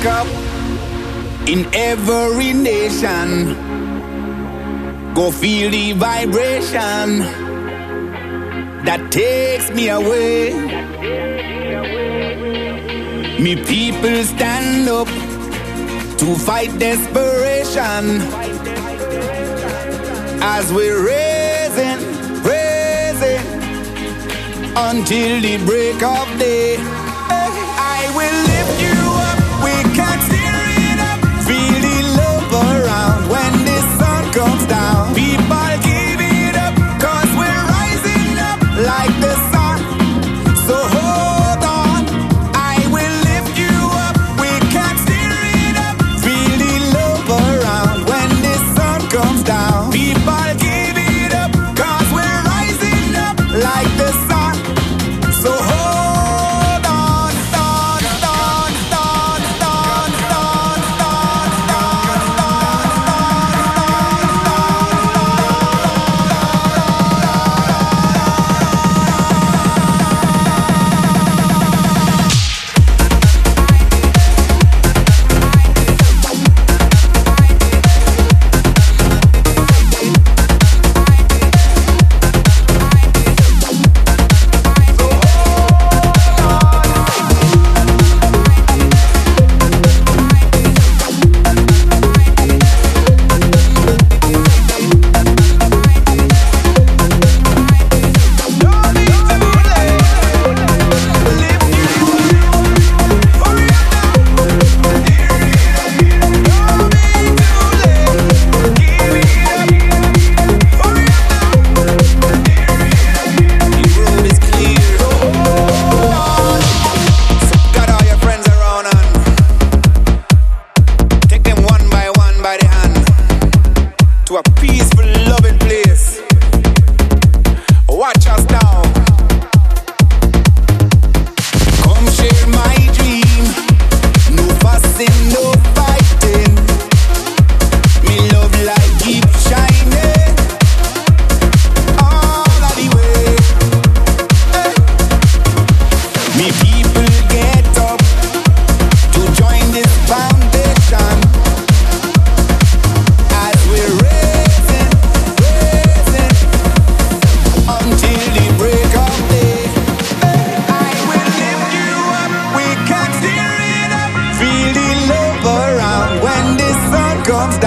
up in every nation. Go feel the vibration that takes me away. Me people stand up to fight desperation as we're raising until the break of day. I will lift you up, we can't steer it up. Feel the love around when the sun comes down. People give it up, cause we're rising up like the sun. So hold on, I will lift you up, we can't steer it up. Feel the love around when the sun comes down. People give it up, cause we're rising up like the sun. So hold on, to a peaceful, loving place. Watch us now. Come share my dream. No fussing, no fighting. Me love light keep shining all of the way. Me people get up to join this foundation as we're raising until the break of day. I will lift you up, we can't steer it up. Feel the love around when the sun comes down.